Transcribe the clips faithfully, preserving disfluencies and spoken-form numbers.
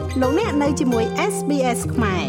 លោកអ្នកនៅជាមួយ เอส บี เอส ខ្មែរ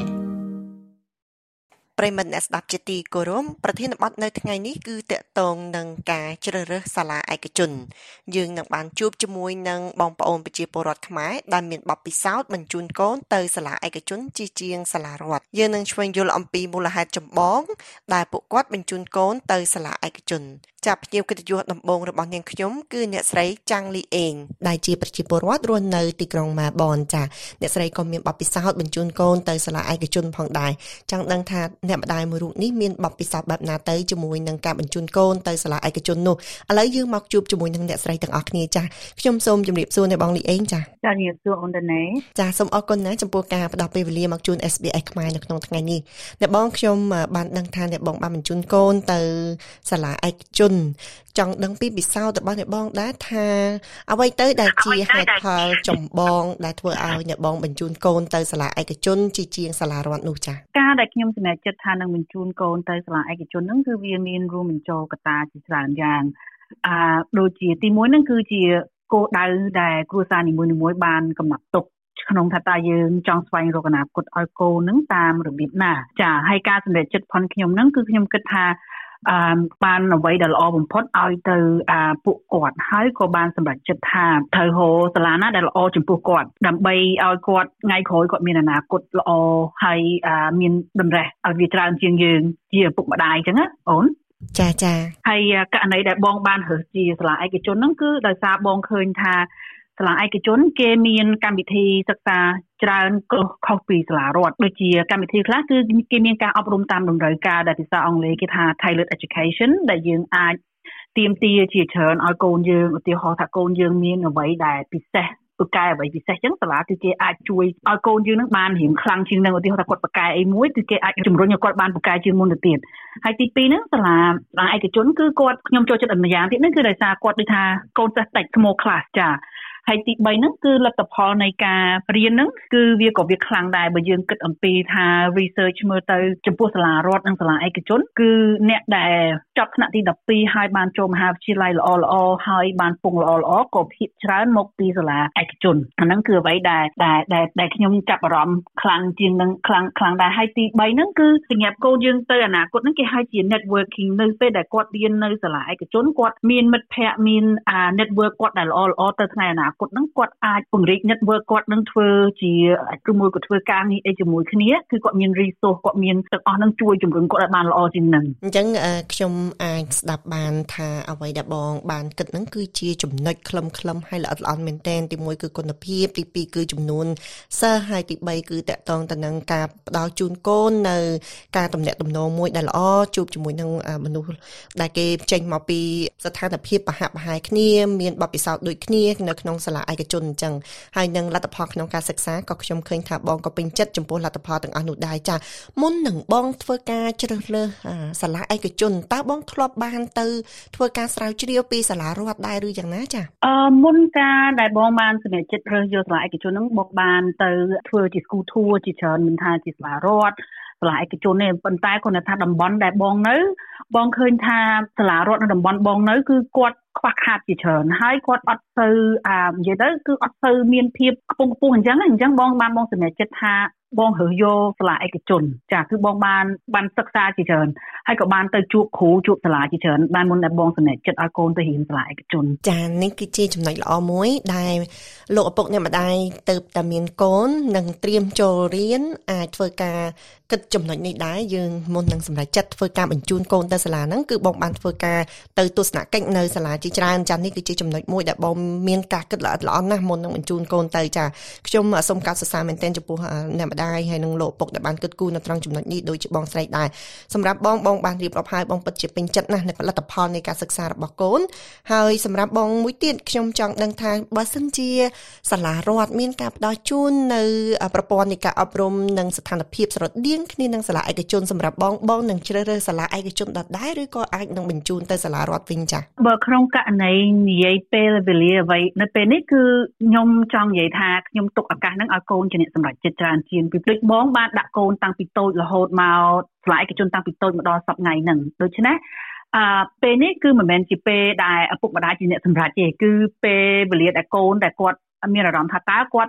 ប្រិមត្តអ្នកស្ដាប់ជាទីគោរពប្រធានបទនៅថ្ងៃនេះគឺតាក់ទងនឹងការជ្រើសរើសសាលាឯកជនយើងនឹងបានជួបជាមួយនឹងបងប្អូនប្រជាពលរដ្ឋខ្មែរដែលមានបទពិសោធន៍បញ្ជូនកូនទៅសាលាឯកជនជាជាងសាលារដ្ឋយើងនឹងឆ្វេងយល់អំពីមូលហេតុចម្បងដែលពួកគាត់បញ្ជូនកូនទៅសាលាឯកជនចាប់ភ្ញៀវកិត្តិយសដំបូងរបស់នាងខ្ញុំគឺអ្នកស្រីចាំងលីអេងដែលជាប្រជាពលរដ្ឋរស់នៅទីក្រុងម៉ាបនចាអ្នកស្រីក៏មានបទពិសោធន៍បញ្ជូនកូនទៅសាលាឯកជនផងដែរចង់ដឹងថាអ្នកម្ដាយមួយរូបនេះមានបទពិសោធន៍បែបណាទៅជាមួយនឹងការបញ្ជូនកូនទៅសាលាឯកជននោះឥឡូវយើងមកជួបជាមួយនឹងអ្នកស្រីទាំងអស់គ្នាចាខ្ញុំសូមជម្រាបសួរអ្នកបងលីអេងចាចាជំរាបសួរអូនតាណេចាសូមអរគុណណាចំពោះការផ្ដល់ពេលវេលាមកជូន เอส บี เอส ខ្មែរនៅក្នុងថ្ងៃនេះអ្នកបងខ្ញុំបានដឹងថាអ្នកបងបានបញ្ជូនកូនទៅសាលាឯកជនចង់ដឹងពីពិសោធន៍របស់អ្នកបងដែរថាអ្វីទៅដែលជាហេតុផលចម្បងដែលធ្វើឲ្យអ្នកបងបញ្ជូនកូនទៅសាលាឯកជនជាជាងសាលារដ្ឋនោះចា៎ការដែលខ្ញុំសម្រេចចិត្តថានឹងបញ្ជូនកូនទៅសាលាឯកជនហ្នឹងគឺវាមានរួមបញ្ចូលកត្តាជាច្រើនយ៉ាងអាដូចជាទីមួយហ្នឹងគឺជាគោលដៅដែលគ្រួសារនីមួយៗបានកំណត់ទុកក្នុងថាតើយើងចង់ស្វែងរកអនាគតឲ្យកូនហ្នឹងតាមរបៀបណាចាហើយការសម្រេចចិត្តផងខ្ញុំហ្នឹងគឺខ្ញុំគិតថាអឺបានអ្វីដែលល្អបំផុតឲ្យទៅអាពួកគាត់ហើយក៏បានសម្រេចចិត្តថាត្រូវហៅសាលាណាដែលល្អចំពោះគាត់ដើម្បីឲ្យគាត់ថ្ងៃក្រោយគាត់មានអនាគតល្អហើយអាមានតម្រេះឲ្យវាច្រើនជាងយើងជាឪពុកម្ដាយអញ្ចឹងណាអូនចាចាហើយករណីដែលបងបានរើសជាសាលាឯកជនហ្នឹងគឺដោយសារបងឃើញថាសាលាឯកជនគេមានកម្មវិធីសិក្សាច្រើនខុសពីសាលារដ្ឋដូចជាកម្មវិធីខ្លះគឺគេមានការអប់រំតាមតម្រូវការដែលភាសាអង់គ្លេសគេថា Tailored Education ដែលយើងអាចទាមទារជាច្រើនឲ្យកូនយើងឧទាហរណ៍ថាកូនយើងមានអ្វីដែលពិសេសពូកែអ្វីពិសេសអញ្ចឹងសាលាគឺគេអាចជួយឲ្យកូនយើងនឹងបានរៀងខ្លាំងជាងនឹងឧទាហរណ៍ថាគាត់ពូកែអីមួយគឺគេអាចជំរុញឲ្យគាត់បានពូកែជាងមុនទៅទៀតហើយទីពីរហ្នឹងសាលាសាលាឯកជនគឺគាត់ខ្ញុំចូលចិត្តម្យ៉ាងទៀតហ្នឹងគឺដោយសារគាត់ដូចថាកូនសិស្សតិច small class ចាហើយទីបីហ្នឹងគឺលទ្ធផលនៃការរៀនហ្នឹងគឺវាក៏វាខ្លាំងដែរបើយើងគិតអំពីថា research មើលទៅចំពោះសាលារដ្ឋនិងសាលាឯកជនគឺអ្នកដែលចប់ថ្នាក់ទីដប់ពីរហើយបានចូលមហាវិទ្យាល័យល្អល្អហើយបានពងល្អល្អក៏ភាគច្រើនមកពីសាលាឯកជនអាហ្នឹងគឺអ្វីដែលដែលដែលខ្ញុំចាប់អារម្មណ៍ខ្លាំងជាងនឹងខ្លាំងខ្លាំងដែរហើយទីបីហ្នឹងគឺសម្រាប់កូនយើងទៅអនាគតហ្នឹងគេហៅជា networking នៅពេលដែលគាត់រៀននៅសាលាឯកជនគាត់មានមិត្តភ័ក្តិមានអា network គាត់ដែលល្អល្អទៅថ្ងៃអនាគតហ្នឹងគាត់អាចពង្រីក network គាត់នឹងធ្វើជាគឺមួយក៏ធ្វើការងារអីជាមួយគ្នាគឺគាត់មាន resource គាត់មានទាំងអស់ហ្នឹងជួយជំរុញគាត់ឲ្យបានល្អជាងហ្នឹងអញ្ចឹងខ្ញុំអាចស្ដាប់បានថាអ្វីដែលបងបានគិតហ្នឹងគឺជាចំណុចខ្លឹមខ្លឹមហើយល្អិតល្អន់មែនទែនទីមួយគឺគុណភាពទីពីរគឺចំនួនសិស្សហើយទីបីគឺតកតងទៅនឹងការផ្ដល់ជូនកូននៅការទំនាក់ទំនងមួយដែលល្អជួបជាមួយនឹងមនុស្សដែលគេចេញមកពីស្ថានភាពប្រហាក់ប្រហែលគ្នាមានបទពិសោធន៍ដូចគ្នានៅក្នុងសាលាឯកជនអញ្ចឹងហើយនឹងលទ្ធផលក្នុងការសិក្សាក៏ខ្ញុំឃើញថាបងក៏ពេញចិត្តចំពោះលទ្ធផលទាំងអស់នោះដែរចាមុននឹងបងធ្វើការជ្រើសរើសសាលាឯកជនតើបងធ្លាប់បានទៅធ្វើការស្រាវជ្រាវពីសាលារដ្ឋដែរឬយ៉ាងណាចាអឺមុនការដែលបងបានសម្រេចចិត្តរើសយកសាលាឯកជនហ្នឹងបងបានទៅធ្វើជា school tour ជាច្រើនមិនថាជាសាលារដ្ឋសាលាឯកជនទេប៉ុន្តែគាត់ថាតំបន់ដែលបងនៅបងឃើញថាសាលារដ្ឋនៅតំបន់បងនៅគឺគាត់ខ្វះខាតជាច្រើនហើយគាត់អត់ទៅអានិយាយទៅគឺអត់ទៅមានភាពខ្ពង់ខ្ពស់អញ្ចឹងអញ្ចឹងបងបានបងសម្រេចចិត្តថាបងរើសយកសាលាឯកជនចាគឺបងបានបានសិក្សាជាច្រើនហើយក៏បានទៅជួបគ្រូជួបសាលាជាច្រើនបានមុនដែលបងសម្រេចចិត្តឲ្យកូនទៅរៀនសាលាឯកជនចានេះគឺជាចំណុចល្អមួយដែលលោកឪពុកអ្នកម្ដាយទៅតែមានកូននឹងត្រៀមចូលរៀនអាចធ្វើការគិតចំណុចនេះដែរយើងមុននឹងសម្រេចចិត្តធ្វើការបញ្ជូនកូនទៅសាលាហ្នឹងគឺបងបានធ្វើការទៅទស្សនកិច្ចនៅសាលាជាច្រើនចានេះគឺជាចំណុចមួយដែលបងមានការគិតល្អិតល្អន់ណាស់មុននឹងបញ្ជូនកូនទៅចាខ្ញុំសូមកោតសរសើរមែនទែនចំពោះអ្នកម្ដាយហើយនឹងលោកឪពុកដែលបានគិតគូរនៅត្រង់ចំណុចនេះដូចជាបងស្រីដែរសម្រាប់បងបងបានរៀបរាប់ហើយបងពិតជាពេញចិត្តណាស់នៅផលិតផលនៃការសិក្សារបស់កូនហើយសម្រាប់បងមួយទៀតខ្ញុំចង់ដឹងថាបើសិនជាសាលារដ្ឋមានការផ្ដល់ជូននៅប្រព័ន្ធនៃការអប់រំនិងស្ថានភាពស្រដៀងគ្នានឹងសាលាឯកជនសម្រាប់បងបងនឹងជ្រើសរើសសាលាឯកជនដដែលឬក៏អាចនឹងបញ្ជូនទៅសាលារដ្ឋវិញចា៎បើក្នុងករណីនិយាយពេលវេលាអ្វីនៅពេលនេះគឺខ្ញុំចង់និយាយថាខ្ញុំទុកឱកាសហ្នឹងឲ្យកូនជាអ្នកសម្រេចចិត្តច្រើនជាងពីព្រោះបងបានដាក់កូនតាំងពីតូចរហូតមកសាលាឯកជនតាំងពីតូចមកដល់សប្តាហ៍ថ្ងៃហ្នឹងដូច្នេះអឺពេលនេះគឺមិនមែនជាពេលដែលឪពុកម្ដាយជាអ្នកសម្រេចទេគឺពេលវេលាដែលកូនដែលគាត់មានអារម្មណ៍ថាតើគាត់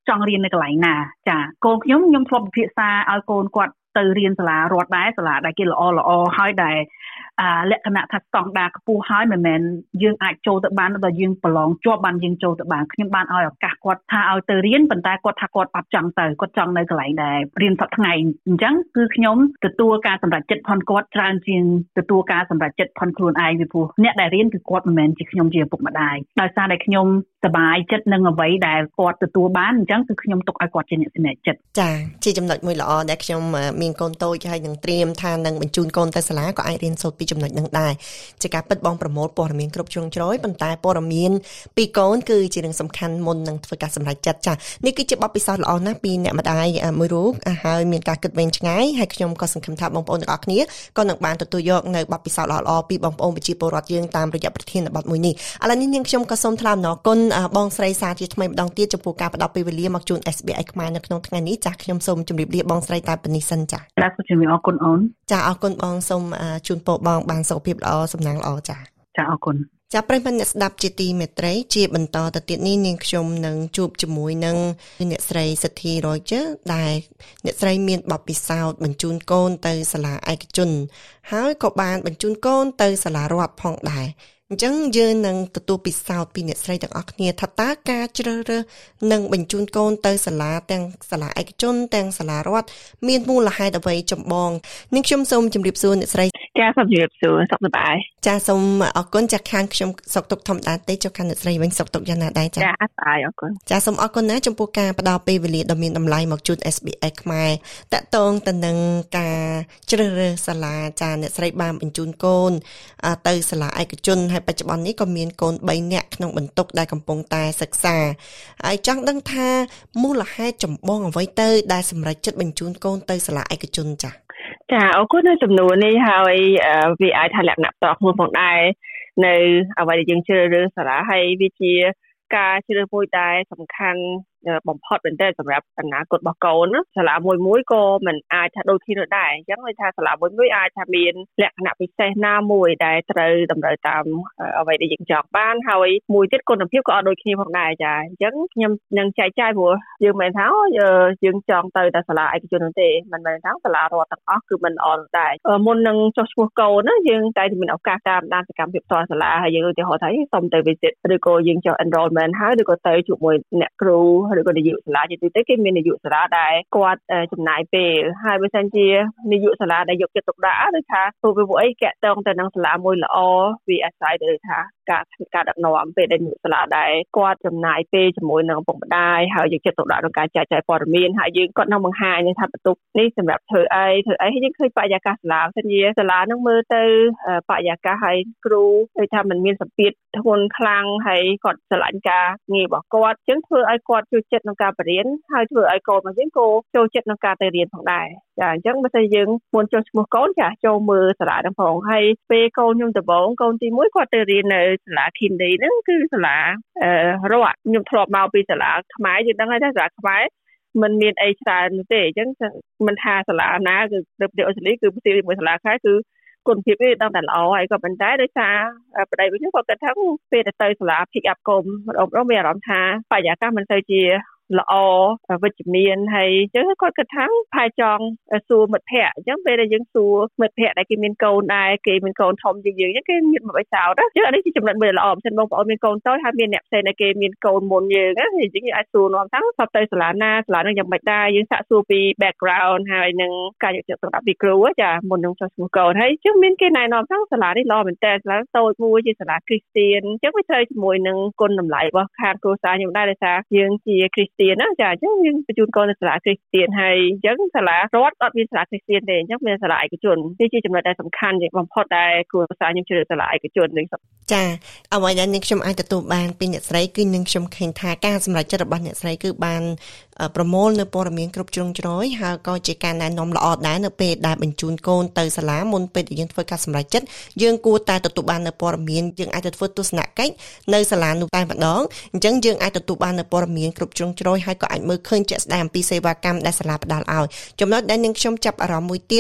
ចង់រៀននៅកន្លែងណាចាកូនខ្ញុំខ្ញុំធ្លាប់ពិភាក្សាឲ្យកូនគាត់ទៅរៀនសាលារដ្ឋដែរសាលាដែលគេល្អល្អហើយដែរអាលក្ខណៈថាស្តង់ដារខ្ពស់ហើយមិនមែនយើងអាចចូលទៅបានដល់យើងប្រឡងជាប់បានយើងចូលទៅបានខ្ញុំបានឲ្យឱកាសគាត់ថាឲ្យទៅរៀនប៉ុន្តែគាត់ថាគាត់អត់ចង់ទៅគាត់ចង់នៅកន្លែងដែររៀនសប្តាហ៍ថ្ងៃអញ្ចឹងគឺខ្ញុំទទួលការសម្រេចចិត្តផនគាត់ច្រើនជាងទទួលការសម្រេចចិត្តផនខ្លួនឯងពីព្រោះអ្នកដែលរៀនគឺគាត់មិនមែនជាខ្ញុំជាឪពុកម្ដាយដោយសារតែខ្ញុំសប្បាយចិត្តនឹងអ្វីដែលគាត់ទទួលបានអញ្ចឹងគឺខ្ញុំទុកឲ្យគាត់ជាអ្នកសម្រេចចិត្តចាជាចំណុចមួយល្អដែលខ្ញុំមានកូនតូចហើយនឹងត្រៀមថានឹងបញ្ជូនកូនទៅសាលាក៏អាចរៀនសូត្រពីចំណុចនឹងដែរជាការពិតបងប្រមូលព័ត៌មានគ្រប់ជ្រុងជ្រោយប៉ុន្តែព័ត៌មានពីកូនគឺជារឿងសំខាន់មុននឹងធ្វើការសម្រេចចិត្តចានេះគឺជាបទពិសោធន៍ល្អណាស់ពីអ្នកម្ដាយមួយរូបហើយមានការគិតវែងឆ្ងាយហើយខ្ញុំក៏សង្ឃឹមថាបងប្អូនទាំងអស់គ្នាក៏នឹងបានទទួលយកនៅបទពិសោធន៍ល្អៗពីបងប្អូនប្រជាពលរដ្ឋយើងតាមរយៈប្រធានបទមួយនេះឥឡូវនេះនាងខ្ញុំក៏សូមថ្លែងអំណរគុណបងស្រីសាជាថ្មីម្ដងទៀតចំពោះការផ្ដល់ពេលវេលាមកជូន เอส บี ไอ ខ្មែរនៅក្នុងថ្ងៃនេះចាខ្ញុំសូមជម្រាបលាបងស្រីតែប៉ុណ្្នេះសិនចាចាសូមជម្រាបអរគុណអូនចាអរគុណបងសូមជូនពរបងបានសុខភាពល្អសំណាងល្អចាចាអរគុណចាប្រិយមិត្តអ្នកស្ដាប់ជាទីមេត្រីជាបន្តទៅទៀតនេះនាងខ្ញុំនឹងជួបជាមួយនឹងអ្នកស្រីសិទ្ធី Roger ដែលអ្នកស្រីមានបទពិសោធន៍បញ្ជូនកូនទៅសាលាឯកជនហើយក៏បានបញ្ជូនកូនទៅសាលារដ្ឋផងដែរអញ្ចឹងយើងនឹងទទួលពិសោធន៍ពីអ្នកស្រីទាំងអស់គ្នាថាតើការជ្រើសរើសនិងបញ្ជូនកូនទៅសាលាទាំងសាលាឯកជនទាំងសាលារដ្ឋមានមូលហេតុអ្វីចម្បងនាងខ្ញុំសូមជម្រាបសួរអ្នកស្រីចាសូមជម្រាបសួរសុខសប្បាយចាសូមអរគុណចាខាងខ្ញុំសុខទុក្ខធម្មតាទេចុះខាងអ្នកស្រីវិញសុខទុក្ខយ៉ាងណាដែរចាចាស្បាយអរគុណចាសូមអរគុណណាចំពោះការផ្ដល់ពេលវេលាដ៏មានតម្លៃមកជូន เอส บี ไอ ខ្មែរតាក់ទងទៅនឹងការជ្រើសរើសសាលាចាអ្នកស្រីបានបញ្ជូនកូនទៅសាលាឯកជនហើយបច្ចុប្បន្ននេះក៏មានកូនបីនាក់ក្នុងបន្ទុកដែលកំពុងតែសិក្សាហើយចង់ដឹងថាមូលហេតុចម្បងអ្វីទៅដែលសម្រេចចិត្តបញ្ជូនកូនទៅសាលាឯកជនចាចាអរគុណនៅចំនួននេះហើយវាអាចថាលក្ខណៈផ្ទាល់ខ្លួនផងដែរនៅអ្វីដែលយើងជ្រើសរើសសាលាហើយវាជាការជ្រើសមួយដែលសំខាន់បំផុតមែនទែនសម្រាប់អនាគតរបស់កូនសាលាមួយមួយក៏មិនអាចថាដូចគ្នាដែរអញ្ចឹងន័យថាសាលាមួយមួយអាចថាមានលក្ខណៈពិសេសណាមួយដែលត្រូវតម្រូវតាមអ្វីដែលយើងចង់បានហើយមួយទៀតគុណភាពក៏អត់ដូចគ្នាផងដែរចាអញ្ចឹងខ្ញុំនឹងចែកចាយព្រោះយើងមិនថាយើងចង់ទៅតែសាលាឯកជននោះទេមិនមែនថាសាលារដ្ឋទាំងអស់គឺមិនល្អដែរមុននឹងចុះឈ្មោះកូនណាយើងតែមានឱកាសតាមដានសកម្មភាពផ្ទាល់សាលាហើយយើងឧទាហរណ៍ថាសុំទៅ visit ឬក៏យើងចុះ enrollment ហើយឬក៏ទៅជួបមួយអ្នកគ្រូឬក៏នាយកសាលាជាទូទៅគេមាននាយកសាលាដែលគាត់ចំណាយពេលហើយបើសិនជានាយកសាលាដែលយកចិត្តទុកដាក់ឬថាព្រោះវាអីកាក់តងទៅនឹងសាលាមួយល្អវាអាស្រ័យទៅថាការការដឹកនាំពេលដែលនាយកសាលាដែលគាត់ចំណាយពេលជាមួយនឹងឪពុកម្ដាយហើយយកចិត្តទុកដាក់ក្នុងការចែកចាយព័ត៌មានហើយយើងគាត់នឹងបង្ហាញថាបន្ទុកនេះសម្រាប់ធ្វើអីធ្វើអីហើយយើងឃើញបរិយាកាសសាលាសិនជាសាលានឹងមើលទៅបរិយាកាសហើយគ្រូដូចថាมันមានសម្ពាធធ្ងន់ខ្លាំងហើយគាត់ស្រឡាញ់ការងាររបស់គាត់អញ្ចឹងធ្វើឲ្យគាត់ជួយចិត្តក្នុងការបរៀនហើយធ្វើឲ្យកូនរបស់យើងក៏ចូលចិត្តក្នុងការទៅរៀនផងដែរចាអញ្ចឹងបើសិនយើងmuốnចុះឈ្មោះកូនចាចូលមើលសាលាហ្នឹងផងហើយពេលកូនខ្ញុំដំបូងកូនទីមួយគាត់ទៅរៀននៅសាលា Kindy ហ្នឹងគឺសាលារដ្ឋខ្ញុំធ្លាប់មកពីសាលាខ្មែរយើងដឹងហើយថាសាលាខ្មែរมันមានអីច្រើនទេអញ្ចឹងមិនថាសាលាណាគឺនៅប្រទេសអូស្ត្រាលីគឺផ្សេងមួយសាលាខ្មែរគឺគុណភាពវាដឹងតែល្អហើយក៏ប៉ុន្តែដោយសារបដិវិញគាត់គិតថាពេលទៅសាលា pick up កុំម្ដងម្ដងមានអារម្មណ៍ថាបរិយាកាសមិនទៅជាល្អវិជ្ជមានហើយអញ្ចឹងគាត់គិតថាផែចង់សួរមិត្តភ័ក្តិអញ្ចឹងពេលដែលយើងសួរមិត្តភ័ក្តិដែលគេមានកូនដែរគេមានកូនធំជាងយើងអញ្ចឹងគេមានមកឲ្យសោតអញ្ចឹងអានេះជាចំណុចមួយល្អបើមិនបងប្អូនមានកូនតូចហើយមានអ្នកផ្សេងដែលគេមានកូនមុនយើងណាអញ្ចឹងយើងអាចសួរនាំថាស្បទៅសាលាណាសាលានឹងយ៉ាងម៉េចដែរយើងសាកសួរពី background ហើយនឹងការយកចិត្តទុកដាក់ពីគ្រូចាមុននឹងចុះឈ្មោះកូនហើយអញ្ចឹងមានគេណែនាំថាសាលានេះល្អមែនតើសាលាតូចមួយជាសាលាគ្រីស្ទៀនអញ្ចឹងវាត្រូវជាមួយនឹងគុណតម្លៃរបស់ខាងគ្រួសារខ្ញុំដែរដោយសារយើងជាគ្រីស្ទៀនណាចាអញ្ចឹងយើងបញ្ជូនកូនទៅសាលាគ្រីស្ទៀនហើយអញ្ចឹងសាលារដ្ឋអត់មានសាលាគ្រីស្ទៀនទេអញ្ចឹងមានសាលាឯកជននេះជាចំណុចដែលសំខាន់ជាងបំផុតដែលគួរភាសាខ្ញុំជ្រើសសាលាឯកជននេះចាអ្វីដែលនាងខ្ញុំអាចទទួលបានពីអ្នកស្រីគឺនាងខ្ញុំឃើញថាការសម្រេចចិត្តរបស់អ្នកស្រីគឺបានប្រមូលនៅព័ត៌មានគ្រប់ជ្រុងជ្រោយហើយក៏ជាការណែនាំល្អដែរនៅពេលដែលបញ្ជូនកូនទៅសាលាមុនពេលដែលយើងធ្វើការសម្រេចចិត្តយើងគួរតែទទួលបាននៅព័ត៌មានយើងអាចទៅធ្វើទស្សនកិច្ចនៅសាលានោះតែម្ដងអញ្ចឹងយើងអាចទទួលបាននៅព័ត៌មានគ្រប់ជ្រុងជ្រោយហើយក៏អាចមើលឃើញជាក់ស្ដែងអំពីសេវាកម្មដែលសាលាផ្ដល់ឲ្យចំណុចដែលនាងខ្ញុំចាប់អារម្មណ៍មួយទៀត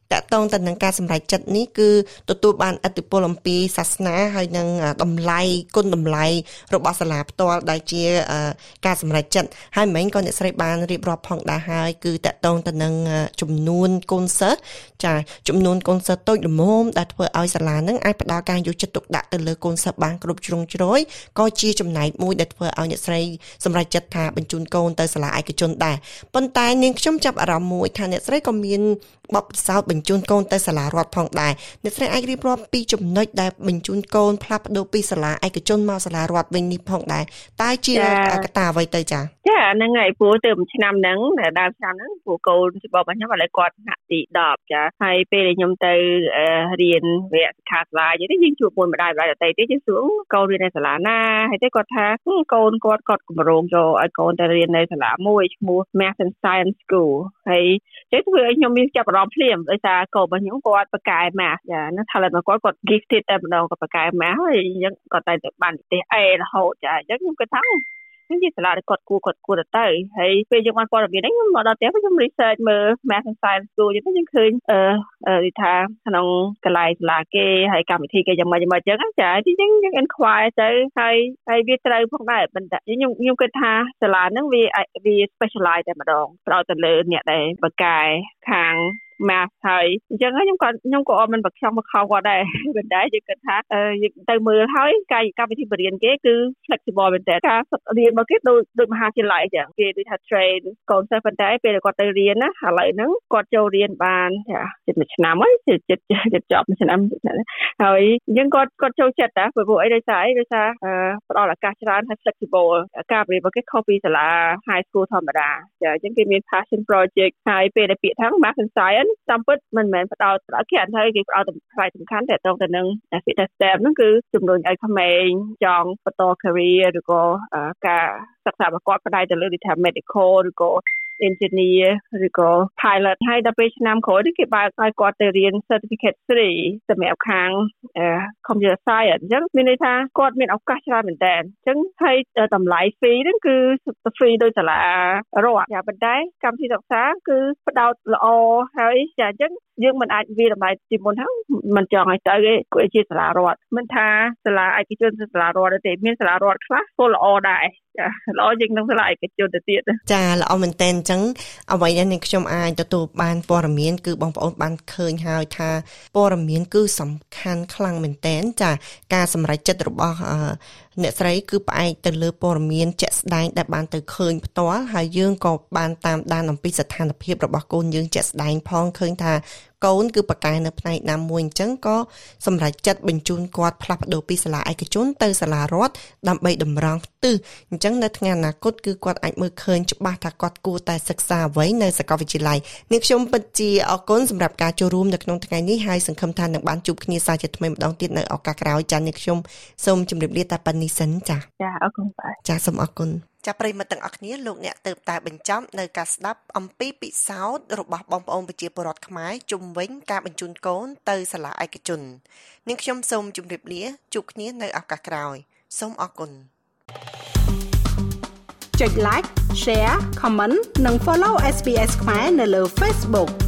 តកតងទៅនឹងការសម្រេចចិត្តនេះគឺទទួលបានឥទ្ធិពលអំពីសាសនាហើយនឹងតម្លៃគុណតម្លៃរបស់សាលាផ្ទាល់ដែលជាការសម្រេចចិត្តហើយមិនក៏អ្នកស្រីបានរៀបរាប់ផងដែរហើយគឺតកតងទៅនឹងចំនួនកូនសិស្សចាចំនួនកូនសិស្សតូចល្មមដែលធ្វើឲ្យសាលានឹងអាចផ្ដល់ការយកចិត្តទុកដាក់ទៅលើកូនសិស្សបានគ្រប់ជ្រុងជ្រោយក៏ជាចំណែកមួយដែលធ្វើឲ្យអ្នកស្រីសម្រេចចិត្តថាបញ្ជូនកូនទៅសាលាឯកជនដែរប៉ុន្តែនាងខ្ញុំចាប់អារម្មណ៍មួយថាអ្នកស្រីក៏មានបបពិសោធន៍បញ្ជូនកូនទៅសាលារដ្ឋផងដែរអ្នកស្រីអាចរៀបរាប់ពីចំណុចដែលបញ្ជូនកូនផ្លាស់ប្ដូរពីសាលាឯកជនមកសាលារដ្ឋវិញនេះផងដែរតើជាកត្តាអ្វីទៅចា៎ចាហ្នឹងហើយព្រោះទៅឆ្នាំហ្នឹងដើមឆ្នាំហ្នឹងព្រោះកូនច្បងរបស់ខ្ញុំឥឡូវគាត់ថ្នាក់ទីដប់ចាហើយពេលដែលខ្ញុំទៅរៀនវគ្គសិក្ខាសាលាយើងយើងជួបមួយម្ដាយម្ដាយដទៃទៀតយើងសួរកូនរៀននៅសាលាណាហើយទៅគាត់ថាកូនគាត់គាត់គម្រោងចូលឲ្យកូនទៅរៀននៅសាលាមួយឈ្មោះ Math and Science School ហើយចឹងធ្វើឲ្យខ្ញុំមានចាប់អារម្មណ៍ភ្លាមដោយសារកូនរបស់ខ្ញុំគាត់បកកែ Math ចានៅថាឡើយគាត់គាត់ gifted តែម្ដងគាត់បកកែ Math ហើយអញ្ចឹងគាត់តែទៅបានទេស A រហូតចាអញ្ចឹងខ្ញុំគិតថានេះជាសាលាដែលគាត់គួរគាត់គួរទៅហើយពេលយើងបានព័ត៌មានហ្នឹងខ្ញុំមកដល់ផ្ទះខ្ញុំ research មើល Math and Science School យើងខ្ញុំឃើញអឺនិយាយថាក្នុងកន្លែងសាលាគេហើយកម្មវិធីគេយ៉ាងម៉េចយ៉ាងម៉េចអញ្ចឹងចាទីយើងយើង inquire ទៅហើយហើយវាត្រូវផងដែរប៉ុន្តែខ្ញុំខ្ញុំគិតថាសាលាហ្នឹងវាវា specialize តែម្ដងផ្ដោតទៅលើអ្នកដែលបកកែខាងMath ហើយអញ្ចឹងខ្ញុំក៏ខ្ញុំក៏អត់មិនបខំបខំគាត់ដែរប៉ុន្តែយើងគិតថាយើងទៅមើលហើយការកម្មវិធីបរិញ្ញាគេគឺ flexible មែនតើការរៀនរបស់គេដូចដូចមហាវិទ្យាល័យអញ្ចឹងគេដូចថា train កូនសិស្សប៉ុន្តែពេលគាត់ទៅរៀនណាឥឡូវហ្នឹងគាត់ចូលរៀនបានចាជិតមួយឆ្នាំហើយជិតជិតជិតចប់មួយឆ្នាំហើយអញ្ចឹងគាត់គាត់ចូលចិត្តតាព្រោះអីដោយសារអីដោយសារផ្ដល់ឱកាសច្រើនហើយ flexible ការរៀនរបស់គេខុសពីសាលា high school ធម្មតាចាអញ្ចឹងគេមាន passion project ហើយពេលដែលពាក្យថា Math and Scienceតាមពិតមិនមែនផ្ដោតដល់គេអត់ហើយគេផ្ដោតផ្នែកសំខាន់តែតទៅនឹង fitness step ហ្នឹងគឺជំរុញឲ្យក្មេងចង់បន្ត career ឬក៏ការសិក្សាប្រកបផ្នែកទៅលើវិទ្យា medical ឬក៏ engineer ឬក៏ pilot ហើយដល់ពេលឆ្នាំក្រោយនេះគេបើកឲ្យគាត់ទៅរៀន certificate three សម្រាប់ខាង computer science អញ្ចឹងមានន័យថាគាត់មានឱកាសច្រើនមែនតើអញ្ចឹងហើយតម្លៃ fee ហ្នឹងគឺ free ដោយសាលារដ្ឋតែប៉ុន្តែកម្មវិធីសិក្សាគឺផ្ដោតល្អហើយចាអញ្ចឹងយើងមិនអាចវាតម្លៃទីមុនហ្នឹងមិនចង់ឲ្យទៅទេគាត់ជាសាលារដ្ឋមិនថាសាលាឯកជនឬសាលារដ្ឋទេមានសាលារដ្ឋខ្លះក៏ល្អដែរចាល្អជាងនឹងសាលាឯកជនទៅទៀតចាល្អមែនតើអញ្ចឹងអ្វីដែលខ្ញុំអាចទទួលបានព័ត៌មានគឺបងប្អូនបានឃើញហើយថាព័ត៌មានគឺសំខាន់ខ្លាំងមែនតើចាការសម្រេចចិត្តរបស់អ្នកស្រីគឺផ្អែកទៅលើព័ត៌មានជាក់ស្ដែងដែលបានទៅឃើញផ្ទាល់ហើយយើងក៏បានតាមដានអំពីស្ថានភាពរបស់កូនយើងជាក់ស្ដែងផងឃើញថាកូនគឺបកកែនៅផ្នែកណាមួយអញ្ចឹងក៏សម្រេចចិត្តបញ្ជូនគាត់ផ្លាស់ប្ដូរពីសាលាឯកជនទៅសាលារដ្ឋដើម្បីតម្រង់ទិសអញ្ចឹងនៅថ្ងៃអនាគតគឺគាត់អាចមើលឃើញច្បាស់ថាគាត់គួរតែសិក្សាអ្វីនៅសាកលវិទ្យាល័យនេះខ្ញុំពិតជាអរគុណសម្រាប់ការចូលរួមនៅក្នុងថ្ងៃនេះហើយសង្ឃឹមថានឹងបានជួបគ្នាសាជាថ្មីម្ដងទៀតនៅឱកាសក្រោយចា៎នេះខ្ញុំសូមជម្រាបលាតែប៉ុណ្្នេះសិនចា៎ចាអរគុណបាទចាសូមអរគុណចាប់ប្រិយមិត្តទាំងអស់គ្នាលោកអ្នកទើបតែបញ្ចប់នៅការស្ដាប់អំពីពិសោធន៍របស់បងប្អូនប្រជាពលរដ្ឋខ្មែរជុំវិញការបញ្ជូនកូនទៅសាលាឯកជននាងខ្ញុំសូមជម្រាបលាជួបគ្នានៅឱកាសក្រោយសូមអរគុណចុច like share comment និង follow เอส บี เอส ខ្មែរនៅលើ Facebook